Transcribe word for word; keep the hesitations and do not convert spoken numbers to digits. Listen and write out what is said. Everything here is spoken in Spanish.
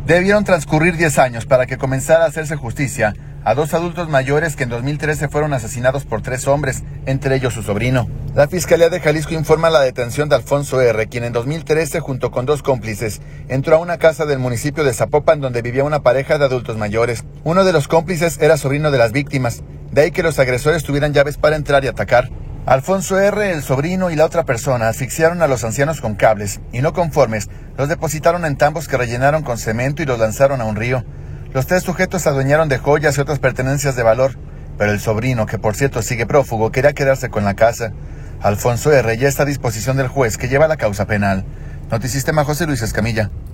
Debieron transcurrir diez años para que comenzara a hacerse justicia a dos adultos mayores que en dos mil trece fueron asesinados por tres hombres, entre ellos su sobrino. La Fiscalía de Jalisco informa la detención de Alfonso R., quien en dos mil trece, junto con dos cómplices, entró a una casa del municipio de Zapopan donde vivía una pareja de adultos mayores. Uno de los cómplices era sobrino de las víctimas, de ahí que los agresores tuvieran llaves para entrar y atacar. Alfonso R., el sobrino y la otra persona asfixiaron a los ancianos con cables y, no conformes, los depositaron en tambos que rellenaron con cemento y los lanzaron a un río. Los tres sujetos se adueñaron de joyas y otras pertenencias de valor, pero el sobrino, que por cierto sigue prófugo, quería quedarse con la casa. Alfonso R. ya está a disposición del juez que lleva la causa penal. Noticistema José Luis Escamilla.